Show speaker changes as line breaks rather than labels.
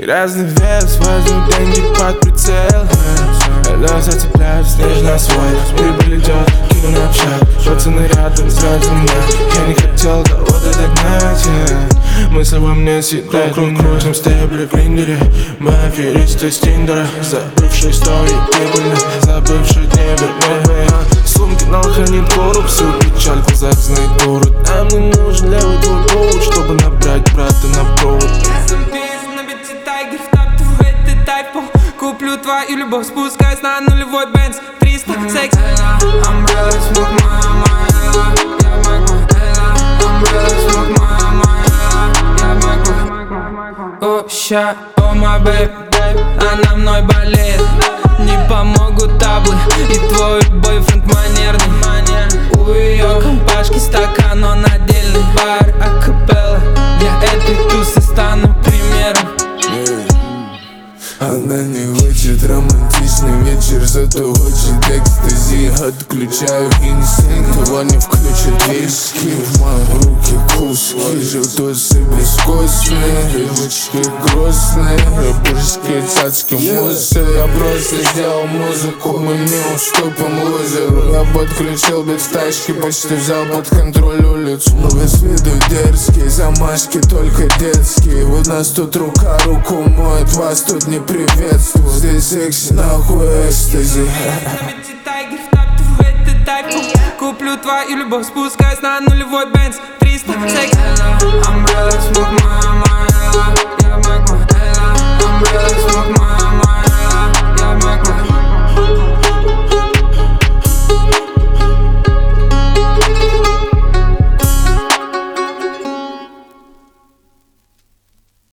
Разный вес, возьму деньги под прицел. Элло зацепляют снежный асфальт. Прибыль идет, кину на общак. Пацаны рядом, сразу нет. Я не хотел кого-то догнать, мысли во мне съедают. Крутим стебли в гриндере. Мы аферисты с Тиндера. Забывшие истории прибыльны, забывшие дни вернее. Сумки на хранит коррупцию, печаль в глазах знает город. Нам не нужен левый твой повод, чтобы набрать брата на провод.
Куплю твою любовь, спускаюсь на нулевой бенз 300 секс. Umbrella, smoke my я могу. Umbrella, smoke my я могу. О, ща, о, my babe, она мной болеет. Не помогут таблы и твой бойфренд манерный. У ее компашки стакан, он отдельный бар акапелла. Я этой тусы стану примером.
Она не хочет романтичный вечер, зато хочет экстази. Отключаю инстинкт, его не включит виски. В мои руки куски, желтосы бескостные, рыбочки грустные, рыбушки, цацки, мусы. Я просто сделал музыку, мы не уступим лузеру. Я подключил бит в тачке, почти взял под контроль улицу. Мы с виду дерзкие, замашки только детские. Вот нас тут рука руку моет, вас тут не приветствую. Здесь секси, нахуй экстази.
Куплю твою любовь, спускаюсь на нулевой бенз 300 секс.